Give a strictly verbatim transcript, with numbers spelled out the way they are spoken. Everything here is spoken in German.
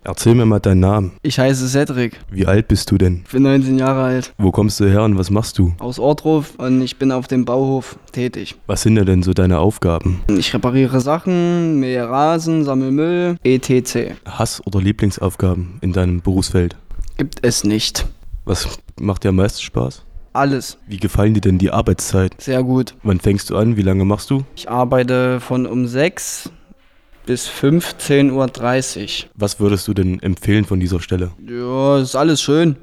Erzähl mir mal deinen Namen. Ich heiße Cedric, Wie alt bist du denn? ich bin neunzehn Jahre alt, Wo kommst du her und was machst du? aus Ortruf und ich bin auf dem Bauhof tätig. Was sind denn so deine Aufgaben? Ich repariere Sachen, mähe Rasen, sammle Müll, et cetera. Hass- oder Lieblingsaufgaben in deinem Berufsfeld? Gibt es nicht. Was macht dir am meisten Spaß? Alles Wie gefallen dir denn die Arbeitszeit? sehr gut. Wann fängst du an? Wie lange machst du? Ich arbeite von um sechs bis fünfzehn Uhr dreißig. Was würdest du denn empfehlen von dieser Stelle? Ja, ist alles schön.